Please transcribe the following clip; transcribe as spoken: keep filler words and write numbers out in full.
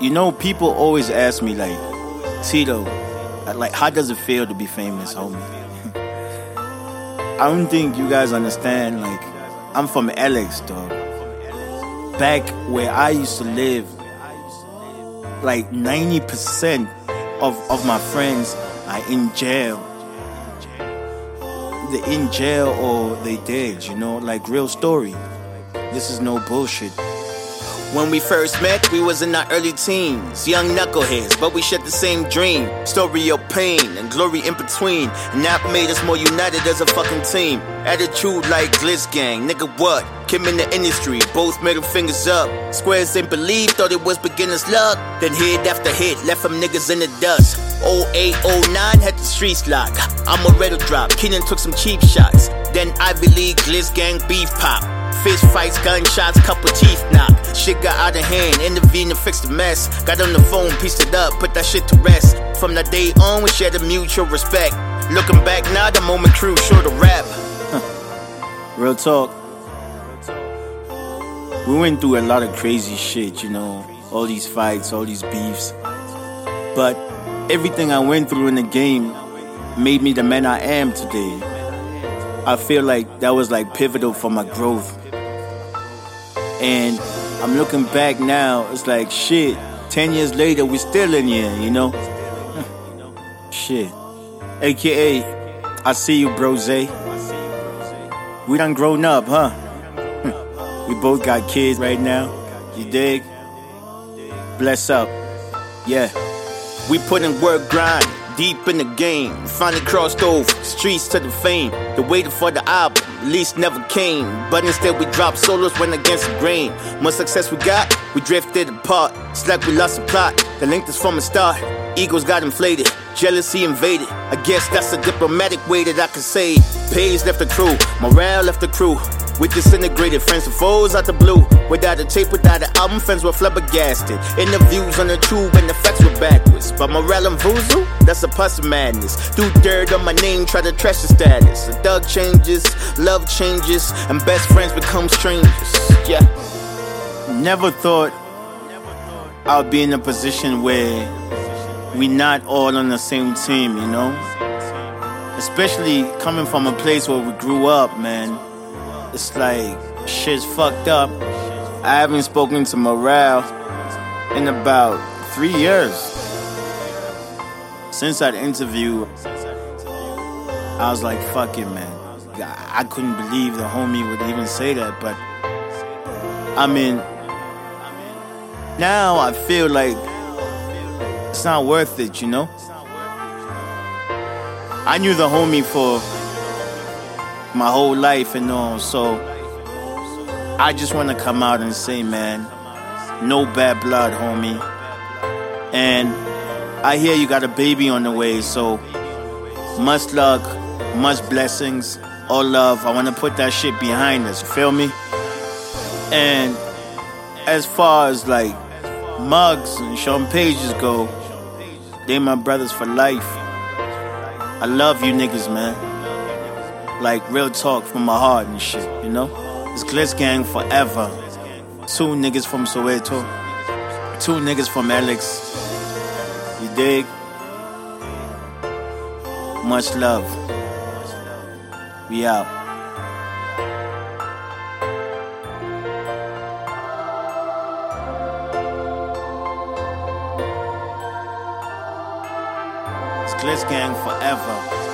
You know, people always ask me, like, Tito, like, how does it feel to be famous, homie? I don't think you guys understand, like, I'm from Alex, dog. Back where I used to live, like, ninety percent of, of my friends are in jail. They're in jail or they dead, you know, like, real story. This is no bullshit. When we first met, we was in our early teens, young knuckleheads, but we shared the same dream. Story of pain and glory in between, and that made us more united as a fucking team. Attitude like Glitz Gang, nigga what? Came in the industry, both middle fingers up. Squares ain't believe, thought it was beginner's luck. Then hit after hit, left them niggas in the dust. oh eight, oh nine had the streets locked. I'm a riddle drop, Keenan took some cheap shots. Then Ivy League, Glitz Gang beef pop. Fist fights, gunshots, couple teeth knock. Shit got out of hand, intervened to fix the mess. Got on the phone, pieced it up, put that shit to rest. From that day on, we shared a mutual respect. Looking back now, the moment crew sure to rap. Real talk. We went through a lot of crazy shit, you know. All these fights, all these beefs. But everything I went through in the game made me the man I am today. I feel like that was like pivotal for my growth. And I'm looking back now, it's like, shit, ten years later, we still in here, you know? Shit. A K A, I see you, brose. We done grown up, huh? We both got kids right now, you dig? Bless up, yeah. We put in work, grind, deep in the game. Finally crossed over, streets to the fame. The waiting for the album, release never came. But instead we dropped solos, went against the grain. Much success we got, we drifted apart. It's like we lost the plot, the length is from the start. Egos got inflated, jealousy invaded. I guess that's a diplomatic way that I can say. Page left the crew, morale left the crew. We disintegrated, friends and foes out the blue. Without a tape, without an album, friends were flabbergasted. Interviews on the tube and the facts were backwards. But morale and voodoo, that's a puss of madness. Do dirt on my name, try to trash the status. The thug changes, love changes, and best friends become strangers. Yeah. Never thought I'll be in a position where we not all on the same team, you know? Especially coming from a place where we grew up, man. It's like, shit's fucked up. I haven't spoken to Morale in about three years. Since that interview, I was like, fuck it, man. I couldn't believe the homie would even say that, but I mean, now I feel like it's not worth it, you know? I knew the homie for my whole life and all, so I just want to come out and say, man, no bad blood, homie. And I hear you got a baby on the way, so much luck, much blessings, all love. I want to put that shit behind us, you feel me? And as far as like Muggs and Sean Pages go, they my brothers for life. I love you niggas, man. Like, real talk from my heart and shit, you know? It's Glitz Gang forever. Two niggas from Soweto. Two niggas from Alex. You dig? Much love. We out. It's Glitz Gang forever.